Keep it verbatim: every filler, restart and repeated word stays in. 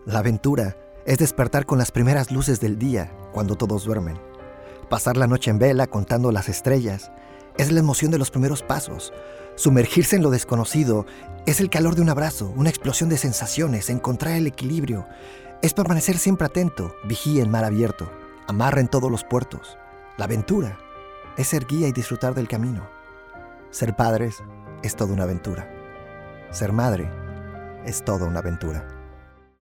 La aventura es despertar con las primeras luces del día cuando todos duermen. Pasar la noche en vela contando las estrellas es la emoción de los primeros pasos. Sumergirse en lo desconocido es el calor de un abrazo, una explosión de sensaciones, encontrar el equilibrio. Es permanecer siempre atento, vigía en mar abierto, amarra en todos los puertos. La aventura es ser guía y disfrutar del camino. Ser padres es toda una aventura. Ser madre es toda una aventura.